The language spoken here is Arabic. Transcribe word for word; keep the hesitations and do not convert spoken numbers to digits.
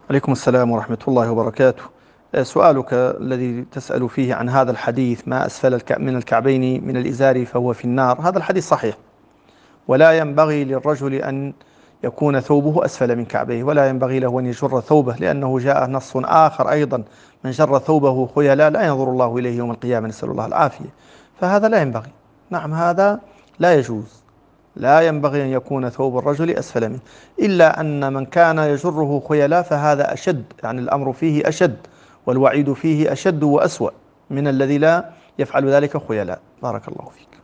عليكم السلام ورحمة الله وبركاته. آه، سؤالك الذي تسأل فيه عن هذا الحديث: ما أسفل الك- من الكعبين من الإزار فهو في النار. هذا الحديث صحيح، ولا ينبغي للرجل أن يكون ثوبه أسفل من كعبيه، ولا ينبغي له أن يجر ثوبه، لأنه جاء نص آخر أيضا: من جر ثوبه خيلاء لا ينظر الله إليه يوم القيامة، نسأل الله العافية. فهذا لا ينبغي، نعم هذا لا يجوز. لا ينبغي أن يكون ثوب الرجل أسفل منه، إلا أن من كان يجره خيلاء فهذا أشد، يعني الأمر فيه أشد والوعيد فيه أشد وأسوأ من الذي لا يفعل ذلك خيلاء. بارك الله فيك.